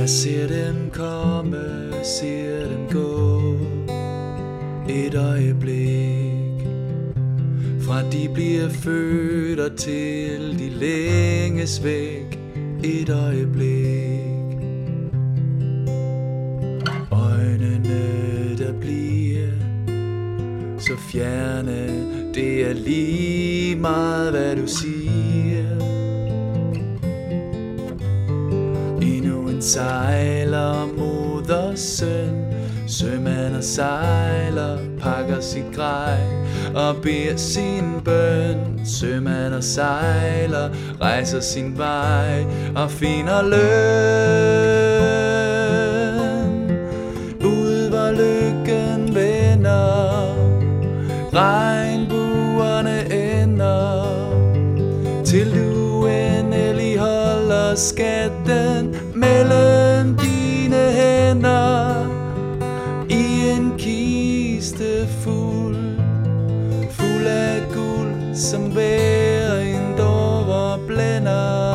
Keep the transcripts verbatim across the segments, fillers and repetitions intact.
ser dem komme, ser dem gå. Et øjeblik, fra de bliver født og til de længes væk. Et øjeblik, øjnene der bliver så fjerne. Det er lige meget hvad du siger. Endnu en sejler, modersøn, sømand og sejler, pakker sit grej og beder sin bøn. Sømand og sejler, rejser sin vej og finder løn. Ud hvor lykken vender, regnbuerne ender, til du endelig holder skatten mellem dine hænder. I en kiste fuld, fuld af guld, som hver en dover blænder.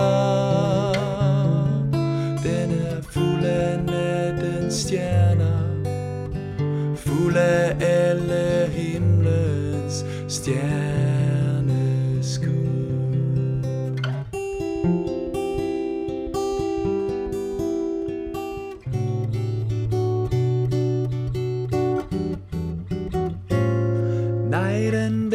Den er fuld af nattens stjerner, fuld af alle himlens stjerneskud. Night and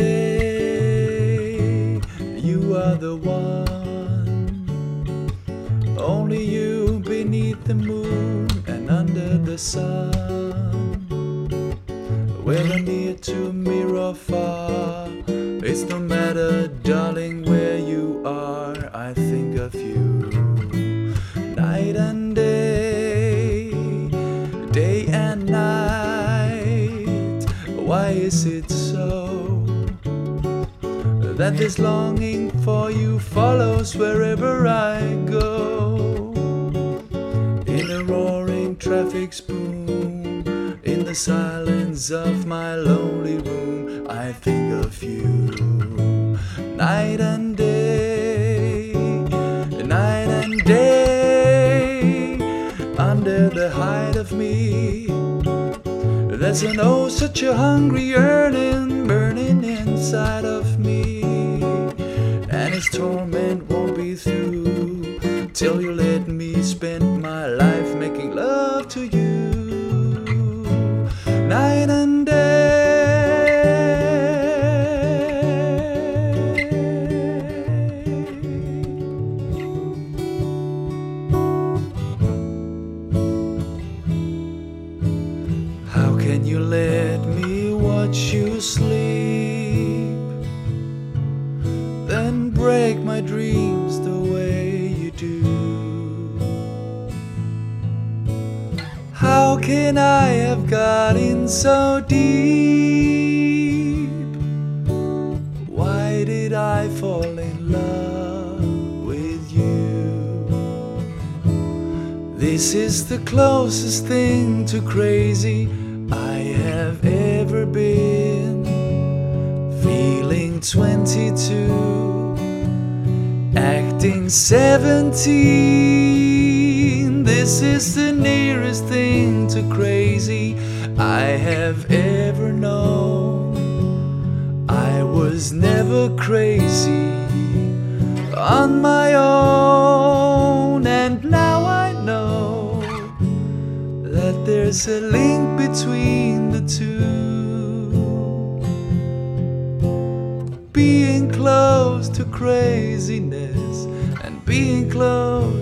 day, you are the one. Only you beneath the moon and under the sun. Whether near to me or far, it's no matter, darling, where you are. I think of you night and day, day and night. Why is it so that this longing for you follows wherever I go? In a roaring traffic's boom, in the silence of my lonely room, I think of you night and day, night and day. Under the height of me, there's an oh such a hungry yearning burning inside of me, and its torment won't be through till you let me spend my life making love to you night and day. How can you let me watch you sleep, then break my dreams the way you do? How can I have got in so deep? Why did I fall in love with you? This is the closest thing to crazy I have ever been. Feeling twenty-two, acting seventeen. This is the nearest thing to crazy I have ever known. I was never crazy on my own, and now I know that there's a link between the two. Being close to craziness and being close